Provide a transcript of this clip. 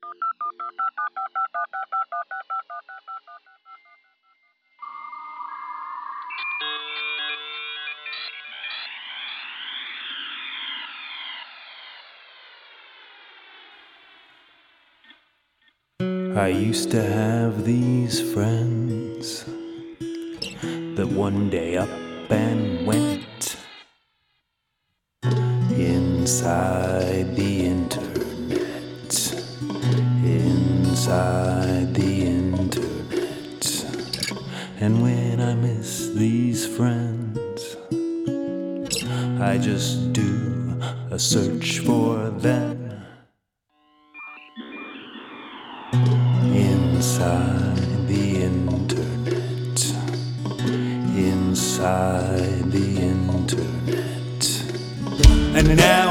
I used to have these friends that one day up and went inside the internet, inside the internet. And when I miss these friends, I just do a search for them. Inside the internet, inside the internet. And now